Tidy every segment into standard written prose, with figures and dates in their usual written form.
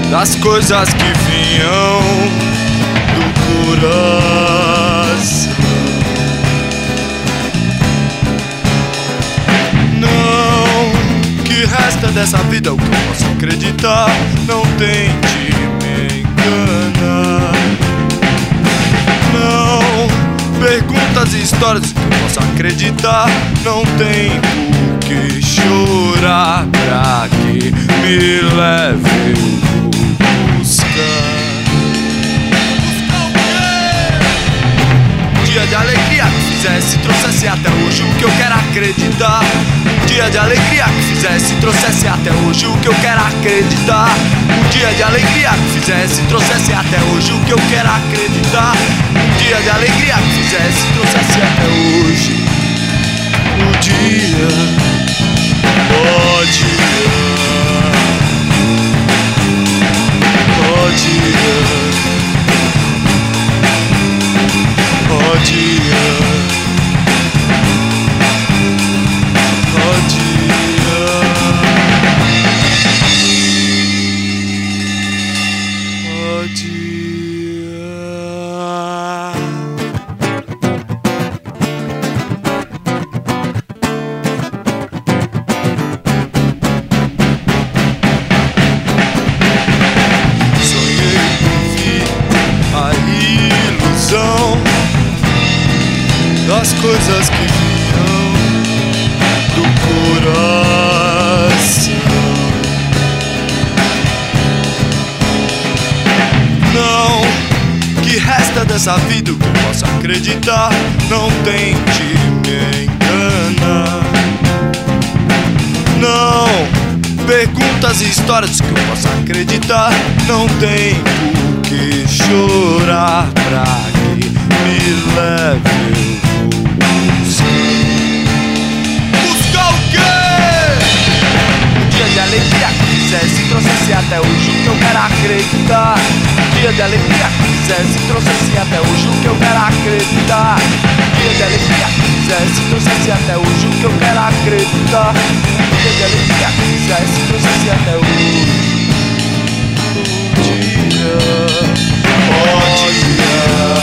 das coisas que vinham do coração. Não, que resta dessa vida o que eu posso acreditar. Não tente me enganar. Não, perguntas e histórias que eu posso acreditar. Não tem por que chorar. Pra que me leve, eu vou buscar. Um dia de alegria que fizesse, trouxesse até hoje o que eu quero acreditar. Um dia de alegria que fizesse, trouxesse até hoje o que eu quero acreditar. Um dia de alegria que fizesse, trouxesse até hoje o que eu quero acreditar. Um dia de alegria que fizesse, trouxesse até hoje o dia. Oh dia, oh dia, oh dia, oh dia, oh dia. Das coisas que vinham do coração. Não, que resta dessa vida o que eu posso acreditar. Não tente me enganar. Não, perguntas e histórias que eu posso acreditar. Não tem por que chorar. Pra que me leve, buscar o quê? Um dia de alegria que fizesse, trouxesse até hoje o que eu quero acreditar. Um dia de alegria que fizesse, trouxesse até hoje o que eu quero acreditar. Um dia de alegria que fizesse, trouxesse até hoje o que eu quero acreditar. Um dia de alegria que fizesse, trouxesse até hoje o dia. Oh dia,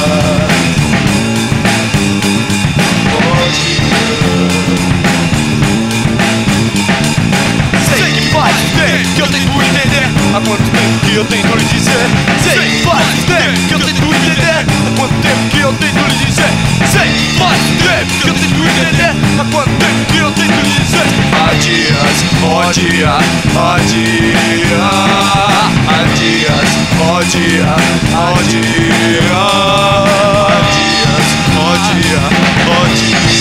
sei que faz tempo que eu tento entender. Há quanto tempo que eu tento lhe dizer. Sei que faz tempo que eu tento entender. Há quanto tempo que eu tento lhe dizer. Sei que faz tempo que eu tento entender. Há quanto tempo que eu tento lhe dizer. Há dias, ó dia, ó dia. Há dias, ó dia, ó dia. Há dias, ó dia, ó dia.